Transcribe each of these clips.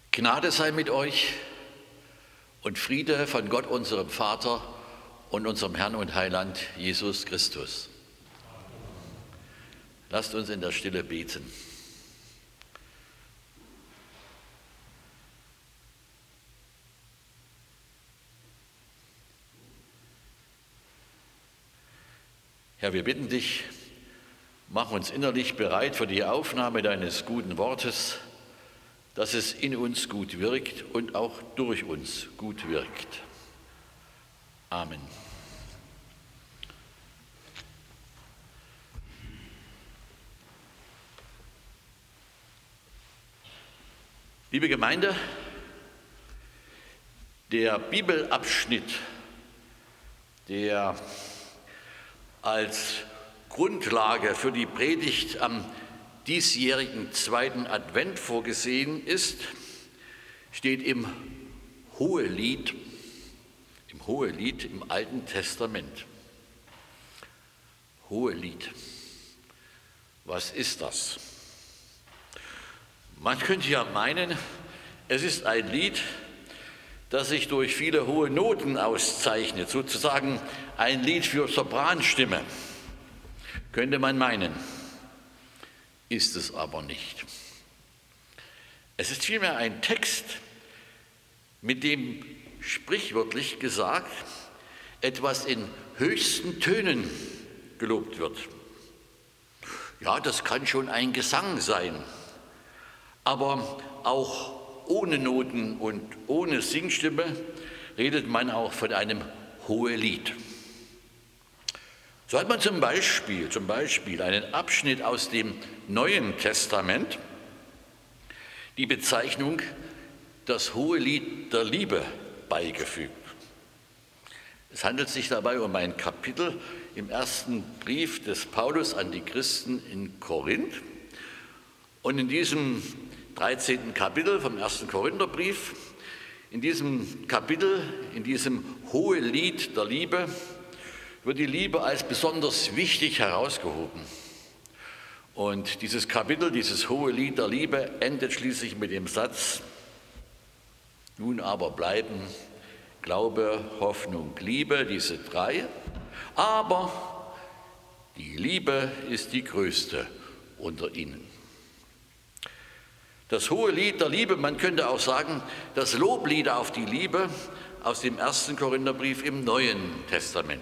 Gnade sei mit euch und Friede von Gott, unserem Vater und unserem Herrn und Heiland Jesus Christus. Lasst uns in der Stille beten. Herr, wir bitten dich, mach uns innerlich bereit für die Aufnahme deines guten Wortes, dass es in uns gut wirkt und auch durch uns gut wirkt. Amen. Liebe Gemeinde, der Bibelabschnitt, der als Grundlage für die Predigt am diesjährigen zweiten Advent vorgesehen ist, steht im Hohelied im Alten Testament. Hohelied. Was ist das? Man könnte ja meinen, es ist ein Lied, das sich durch viele hohe Noten auszeichnet, sozusagen ein Lied für Sopranstimme, könnte man meinen. Ist es aber nicht. Es ist vielmehr ein Text, mit dem sprichwörtlich gesagt etwas in höchsten Tönen gelobt wird. Ja, das kann schon ein Gesang sein, aber auch ohne Noten und ohne Singstimme redet man auch von einem Hohelied. So hat man zum Beispiel einen Abschnitt aus dem Neuen Testament, die Bezeichnung das Hohelied der Liebe beigefügt. Es handelt sich dabei um ein Kapitel im ersten Brief des Paulus an die Christen in Korinth. Und in diesem 13. Kapitel vom ersten Korintherbrief, in diesem Kapitel, in diesem Hohelied der Liebe, wird die Liebe als besonders wichtig herausgehoben. Und dieses Kapitel, dieses Hohelied der Liebe, endet schließlich mit dem Satz: Nun aber bleiben Glaube, Hoffnung, Liebe, diese drei, aber die Liebe ist die größte unter ihnen. Das Hohelied der Liebe, man könnte auch sagen, das Loblied auf die Liebe aus dem ersten Korintherbrief im Neuen Testament.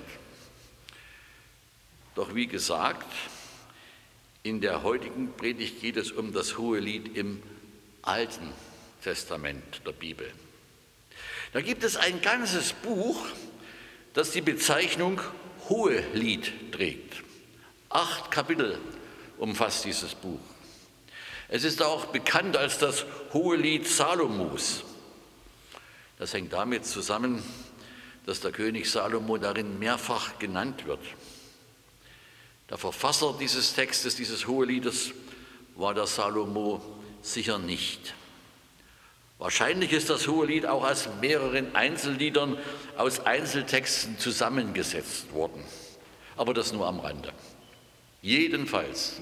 Doch wie gesagt, in der heutigen Predigt geht es um das Hohelied im Alten Testament der Bibel. Da gibt es ein ganzes Buch, das die Bezeichnung Hohelied trägt. 8 Kapitel umfasst dieses Buch. Es ist auch bekannt als das Hohelied Salomos. Das hängt damit zusammen, dass der König Salomo darin mehrfach genannt wird. Der Verfasser dieses Textes, dieses Hoheliedes, war der Salomo sicher nicht. Wahrscheinlich ist das Hohelied auch aus mehreren Einzelliedern aus Einzeltexten zusammengesetzt worden. Aber das nur am Rande. Jedenfalls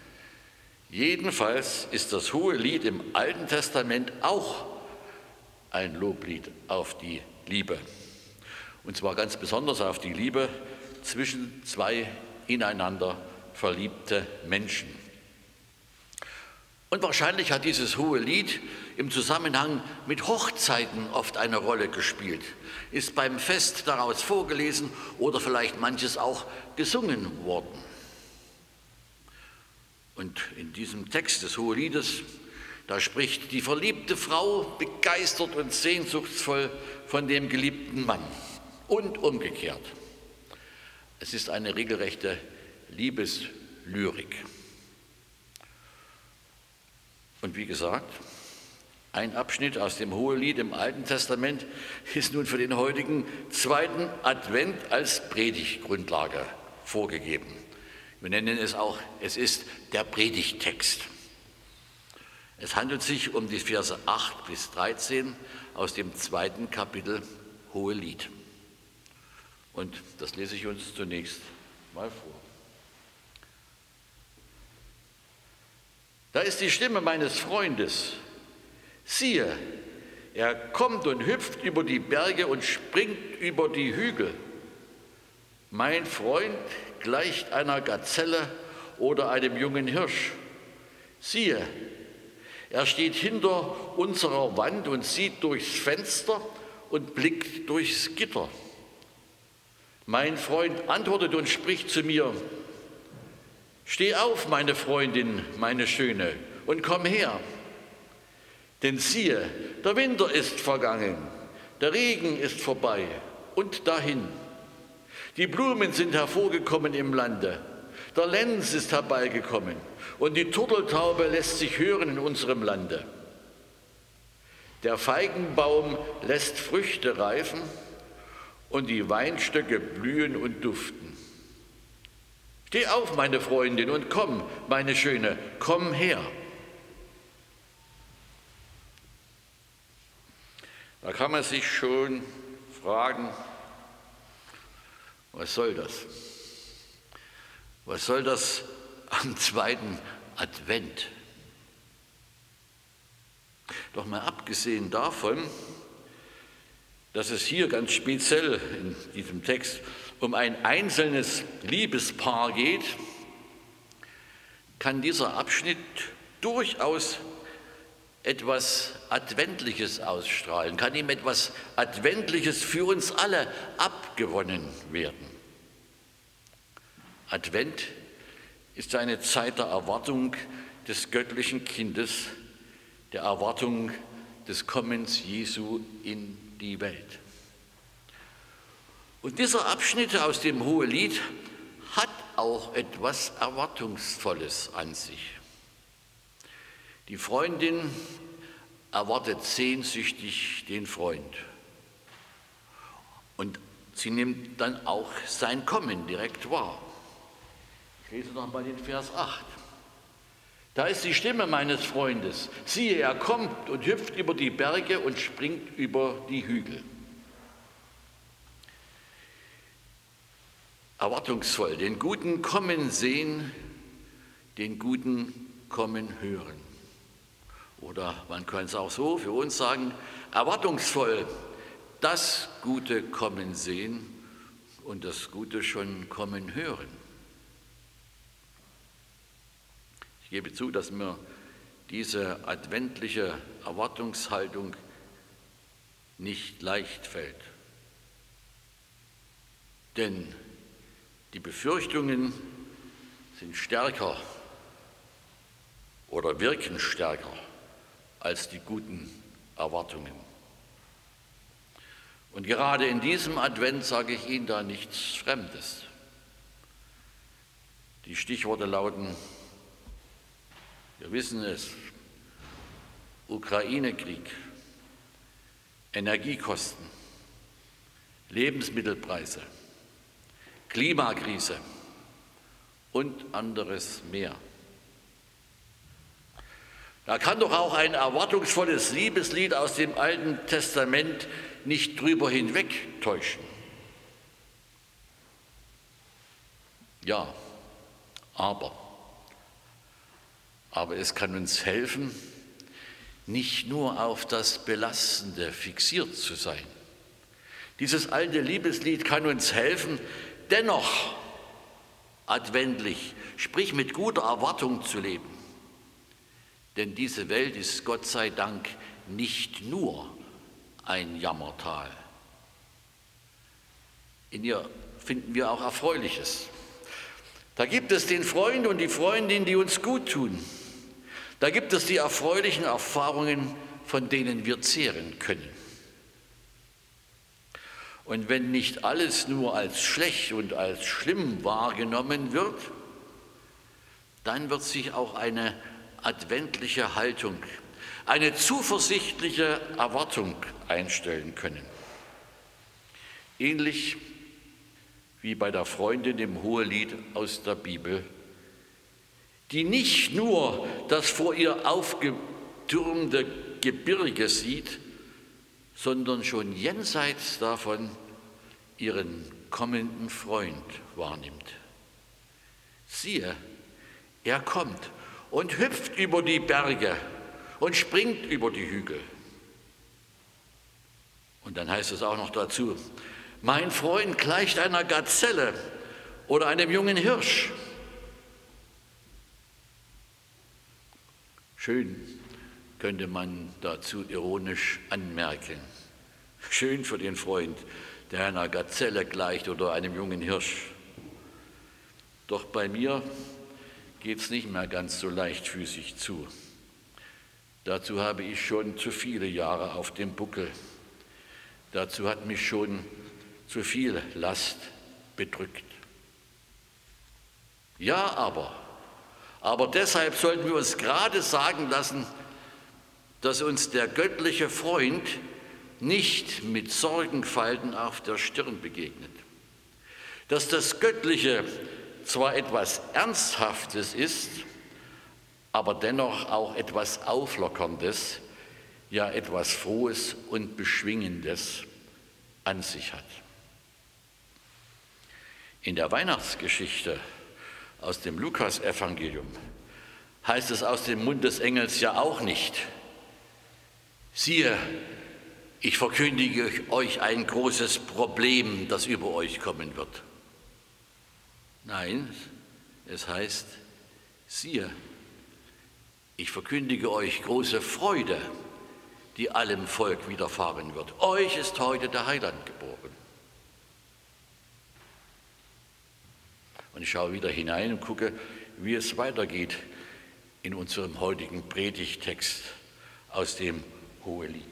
ist das Hohelied im Alten Testament auch ein Loblied auf die Liebe. Und zwar ganz besonders auf die Liebe zwischen zwei ineinander verliebte Menschen. Und wahrscheinlich hat dieses Hohelied im Zusammenhang mit Hochzeiten oft eine Rolle gespielt, ist beim Fest daraus vorgelesen oder vielleicht manches auch gesungen worden. Und in diesem Text des Hoheliedes, da spricht die verliebte Frau begeistert und sehnsuchtsvoll von dem geliebten Mann und umgekehrt. Es ist eine regelrechte Liebeslyrik. Und wie gesagt, ein Abschnitt aus dem Hohelied im Alten Testament ist nun für den heutigen zweiten Advent als Predigtgrundlage vorgegeben. Wir nennen es auch, es ist der Predigttext. Es handelt sich um die Verse 8 bis 13 aus dem zweiten Kapitel Hohelied. Und das lese ich uns zunächst mal vor. Da ist die Stimme meines Freundes, Siehe, er kommt und hüpft über die Berge und springt über die Hügel. Mein Freund gleicht einer Gazelle oder einem jungen Hirsch. Siehe, er steht hinter unserer Wand und sieht durchs Fenster und blickt durchs Gitter. Mein Freund antwortet und spricht zu mir: Steh auf, meine Freundin, meine Schöne, und komm her. Denn siehe, der Winter ist vergangen, der Regen ist vorbei und dahin. Die Blumen sind hervorgekommen im Lande, der Lenz ist herbeigekommen und die Turteltaube lässt sich hören in unserem Lande. Der Feigenbaum lässt Früchte reifen und die Weinstöcke blühen und duften. Steh auf, meine Freundin, und komm, meine Schöne, komm her. Da kann man sich schon fragen, was soll das? Was soll das am zweiten Advent? Doch mal abgesehen davon, dass es hier ganz speziell in diesem Text um ein einzelnes Liebespaar geht, kann dieser Abschnitt durchaus etwas Adventliches ausstrahlen, kann ihm etwas Adventliches für uns alle abgewonnen werden. Advent ist eine Zeit der Erwartung des göttlichen Kindes, der Erwartung des Kommens Jesu in die Welt. Und dieser Abschnitt aus dem Hohelied hat auch etwas Erwartungsvolles an sich. Die Freundin erwartet sehnsüchtig den Freund und sie nimmt dann auch sein Kommen direkt wahr. Ich lese noch mal den Vers 8. Da ist die Stimme meines Freundes. Siehe, er kommt und hüpft über die Berge und springt über die Hügel. Erwartungsvoll, den Guten kommen sehen, den Guten kommen hören. Oder man kann es auch so für uns sagen, erwartungsvoll, das Gute kommen sehen und das Gute schon kommen hören. Ich gebe zu, dass mir diese adventliche Erwartungshaltung nicht leicht fällt. Denn die Befürchtungen sind stärker oder wirken stärker als die guten Erwartungen. Und gerade in diesem Advent sage ich Ihnen da nichts Fremdes. Die Stichworte lauten, wir wissen es, Ukraine-Krieg, Energiekosten, Lebensmittelpreise, Klimakrise und anderes mehr. Da kann doch auch ein erwartungsvolles Liebeslied aus dem Alten Testament nicht drüber hinwegtäuschen. Ja, aber es kann uns helfen, nicht nur auf das Belastende fixiert zu sein. Dieses alte Liebeslied kann uns helfen, dennoch adventlich, sprich mit guter Erwartung zu leben. Denn diese Welt ist Gott sei Dank nicht nur ein Jammertal. In ihr finden wir auch Erfreuliches. Da gibt es den Freund und die Freundin, die uns gut tun. Da gibt es die erfreulichen Erfahrungen, von denen wir zehren können. Und wenn nicht alles nur als schlecht und als schlimm wahrgenommen wird, dann wird sich auch eine adventliche Haltung, eine zuversichtliche Erwartung einstellen können. Ähnlich wie bei der Freundin im Hohelied aus der Bibel, die nicht nur das vor ihr aufgetürmte Gebirge sieht, sondern schon jenseits davon ihren kommenden Freund wahrnimmt. Siehe, er kommt und hüpft über die Berge und springt über die Hügel. Und dann heißt es auch noch dazu, mein Freund gleicht einer Gazelle oder einem jungen Hirsch. Schön, könnte man dazu ironisch anmerken. Schön für den Freund, der einer Gazelle gleicht oder einem jungen Hirsch. Doch bei mir geht es nicht mehr ganz so leichtfüßig zu. Dazu habe ich schon zu viele Jahre auf dem Buckel. Dazu hat mich schon zu viel Last bedrückt. Ja, aber deshalb sollten wir uns gerade sagen lassen, dass uns der göttliche Freund nicht mit Sorgenfalten auf der Stirn begegnet. Dass das Göttliche zwar etwas Ernsthaftes ist, aber dennoch auch etwas Auflockerndes, ja etwas Frohes und Beschwingendes an sich hat. In der Weihnachtsgeschichte aus dem Lukasevangelium heißt es aus dem Mund des Engels ja auch nicht, siehe, ich verkündige euch ein großes Problem, das über euch kommen wird. Nein, es heißt, siehe, ich verkündige euch große Freude, die allem Volk widerfahren wird. Euch ist heute der Heiland geboren. Und ich schaue wieder hinein und gucke, wie es weitergeht in unserem heutigen Predigttext aus dem Hohelied.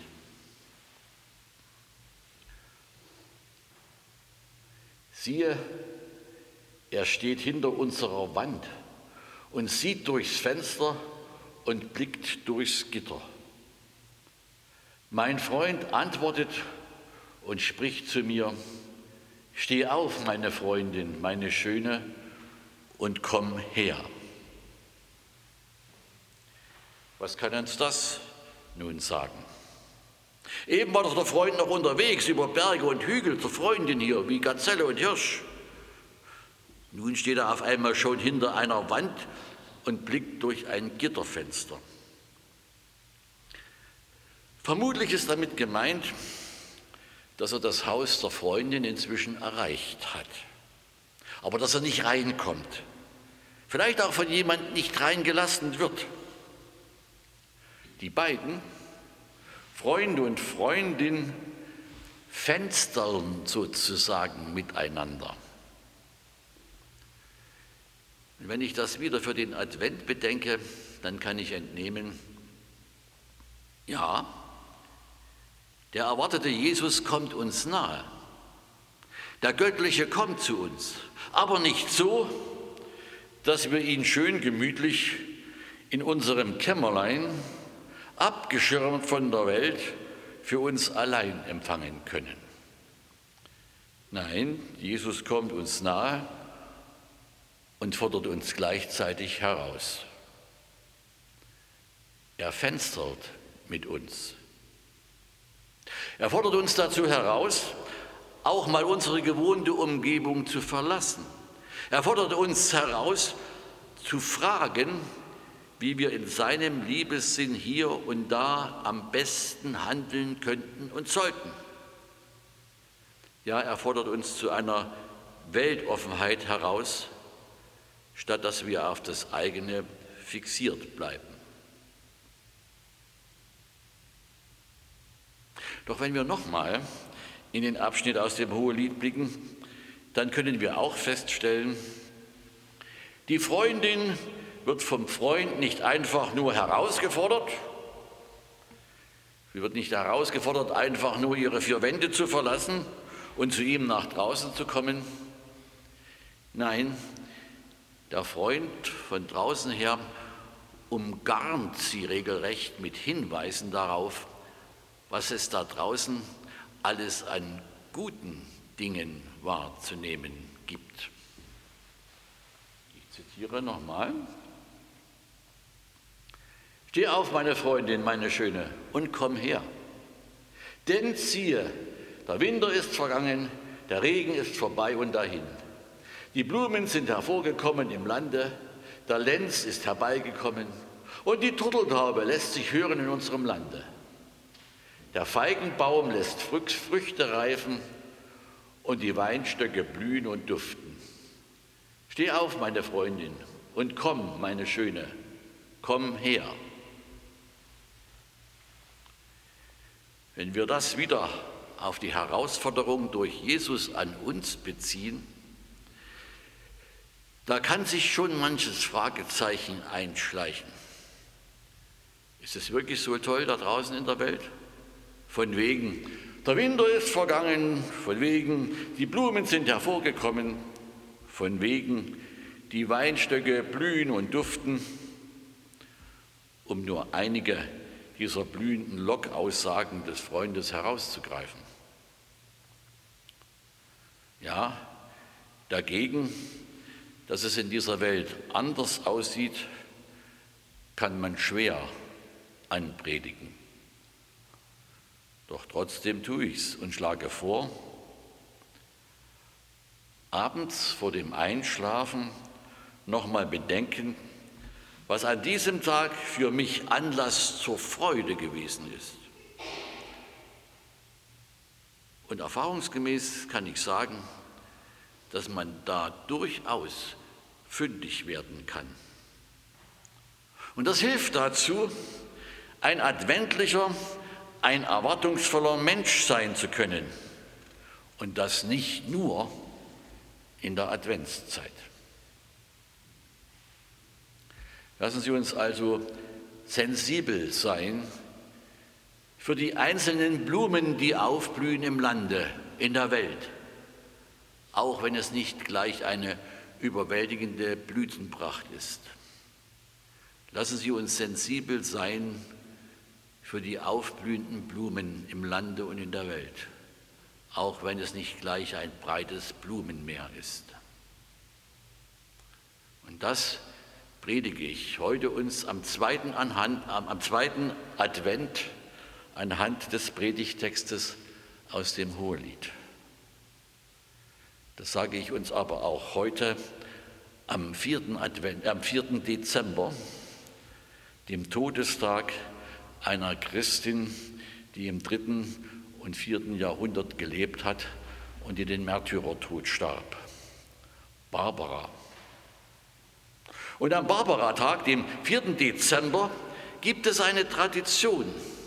Siehe, er steht hinter unserer Wand und sieht durchs Fenster und blickt durchs Gitter. Mein Freund antwortet und spricht zu mir, steh auf, meine Freundin, meine Schöne, und komm her. Was kann uns das nun sagen? Eben war doch der Freund noch unterwegs über Berge und Hügel zur Freundin hier, wie Gazelle und Hirsch. Nun steht er auf einmal schon hinter einer Wand und blickt durch ein Gitterfenster. Vermutlich ist damit gemeint, dass er das Haus der Freundin inzwischen erreicht hat, aber dass er nicht reinkommt, vielleicht auch von jemandem nicht reingelassen wird. Die beiden, Freund und Freundin, fenstern sozusagen miteinander. Und wenn ich das wieder für den Advent bedenke, dann kann ich entnehmen, ja, der erwartete Jesus kommt uns nahe. Der Göttliche kommt zu uns, aber nicht so, dass wir ihn schön gemütlich in unserem Kämmerlein, abgeschirmt von der Welt, für uns allein empfangen können. Nein, Jesus kommt uns nahe und fordert uns gleichzeitig heraus. Er fenstert mit uns. Er fordert uns dazu heraus, auch mal unsere gewohnte Umgebung zu verlassen. Er fordert uns heraus, zu fragen, wie wir in seinem Liebessinn hier und da am besten handeln könnten und sollten. Ja, er fordert uns zu einer Weltoffenheit heraus, statt dass wir auf das eigene fixiert bleiben. Doch wenn wir nochmal in den Abschnitt aus dem Hohelied blicken, dann können wir auch feststellen, die Freundin wird vom Freund nicht einfach nur herausgefordert, sie wird nicht herausgefordert, einfach nur ihre vier Wände zu verlassen und zu ihm nach draußen zu kommen. Nein, der Freund von draußen her umgarnt sie regelrecht mit Hinweisen darauf, was es da draußen alles an guten Dingen wahrzunehmen gibt. Ich zitiere nochmal. Steh auf, meine Freundin, meine Schöne, und komm her. Denn siehe, der Winter ist vergangen, der Regen ist vorbei und dahin. Die Blumen sind hervorgekommen im Lande, der Lenz ist herbeigekommen Und die Turteltaube lässt sich hören in unserem Lande. Der Feigenbaum lässt Früchte reifen und die Weinstöcke blühen und duften. Steh auf, meine Freundin, und komm, meine Schöne, komm her. Wenn wir das wieder auf die Herausforderung durch Jesus an uns beziehen, da kann sich schon manches Fragezeichen einschleichen. Ist es wirklich so toll da draußen in der Welt? Von wegen, der Winter ist vergangen, von wegen, die Blumen sind hervorgekommen, von wegen, die Weinstöcke blühen und duften, um nur einige dieser blühenden Lockaussagen des Freundes herauszugreifen. Ja, dagegen, dass es in dieser Welt anders aussieht, kann man schwer anpredigen. Doch trotzdem tue ich's und schlage vor, abends vor dem Einschlafen nochmal bedenken, was an diesem Tag für mich Anlass zur Freude gewesen ist. Und erfahrungsgemäß kann ich sagen, dass man da durchaus fündig werden kann. Und das hilft dazu, ein adventlicher, ein erwartungsvoller Mensch sein zu können. Und das nicht nur in der Adventszeit. Lassen Sie uns also sensibel sein für die einzelnen Blumen, die aufblühen im Lande, in der Welt, auch wenn es nicht gleich eine überwältigende Blütenpracht ist. Lassen Sie uns sensibel sein für die aufblühenden Blumen im Lande und in der Welt, auch wenn es nicht gleich ein breites Blumenmeer ist. Und das predige ich heute uns am zweiten Advent anhand des Predigtextes aus dem Hohelied. Das sage ich uns aber auch heute am 4. Dezember, dem Todestag einer Christin, die im 3. und 4. Jahrhundert gelebt hat und die den Märtyrertod starb. Barbara. Und am Barbaratag, dem 4. Dezember, gibt es eine Tradition.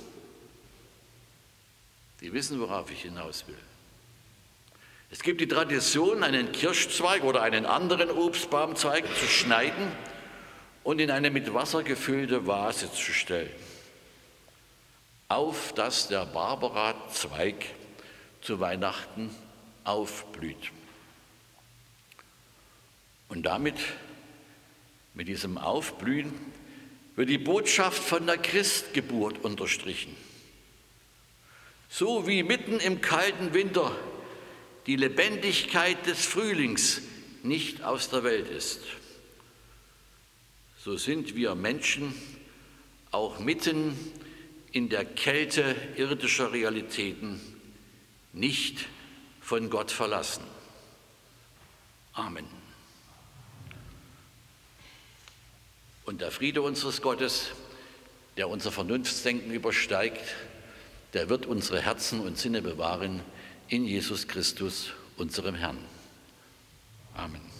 Sie wissen, worauf ich hinaus will. Es gibt die Tradition, einen Kirschzweig oder einen anderen Obstbaumzweig zu schneiden und in eine mit Wasser gefüllte Vase zu stellen, auf dass der Barbarazweig zu Weihnachten aufblüht. Und damit, mit diesem Aufblühen, wird die Botschaft von der Christgeburt unterstrichen. So wie mitten im kalten Winter die Lebendigkeit des Frühlings nicht aus der Welt ist, so sind wir Menschen auch mitten in der Kälte irdischer Realitäten nicht von Gott verlassen. Amen. Und der Friede unseres Gottes, der unser Vernunftsdenken übersteigt, der wird unsere Herzen und Sinne bewahren in Jesus Christus, unserem Herrn. Amen.